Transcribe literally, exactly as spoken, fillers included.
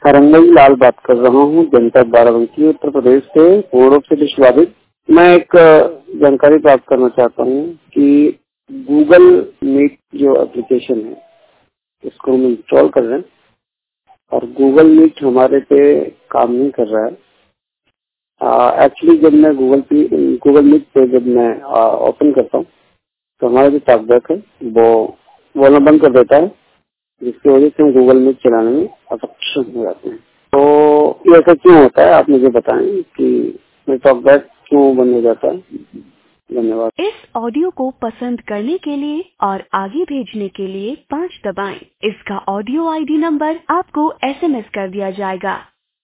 तरंगई लाल बात कर रहा हूँ, जनपद बाराबंकी उत्तर प्रदेश से, पूर्ण रूप से विश्वासित। मैं एक जानकारी प्राप्त करना चाहता हूँ कि गूगल मीट जो एप्लीकेशन है इसको हम इंस्टॉल कर रहे हैं और गूगल मीट हमारे पे काम नहीं कर रहा है। एक्चुअली जब मैं गूगल पे गूगल मीट पे जब मैं ओपन करता हूँ तो हमारा जो टॉकबैक है वो बोलना बंद कर देता है, जिसकी वजह से हम गूगल मीट चलाने में असक्षम हो जाते हैं। तो ये ऐसा क्यों होता है, आप मुझे बताएं कि टॉकबैक क्यों बंद हो जाता है। धन्यवाद। इस ऑडियो को पसंद करने के लिए और आगे भेजने के लिए पाँच दबाएं। इसका ऑडियो आईडी नंबर आपको एसएमएस कर दिया जाएगा।